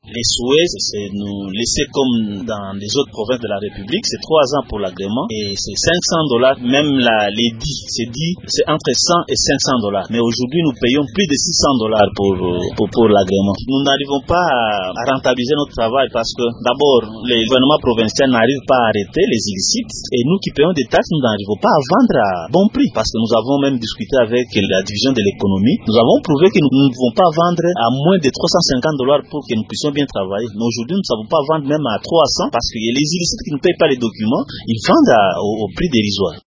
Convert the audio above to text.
Les souhaits, c'est nous laisser comme dans les autres provinces de la République, c'est 3 ans pour l'agrément et c'est $500. Même c'est entre 100 et $500. Mais aujourd'hui, nous payons plus de $600 pour l'agrément. Nous n'arrivons pas à rentabiliser notre travail parce que d'abord, les gouvernements provinciaux n'arrivent pas à arrêter les illicites et nous qui payons des taxes, nous n'arrivons pas à vendre à bon prix parce que nous avons même discuté avec la division de l'économie. Nous avons prouvé que nous ne pouvons pas vendre à moins de $350 pour que nous puissions bien travailler. Mais aujourd'hui, nous ne savons pas vendre même à 300 parce que les illicites qui ne payent pas les documents, ils vendent au prix dérisoire.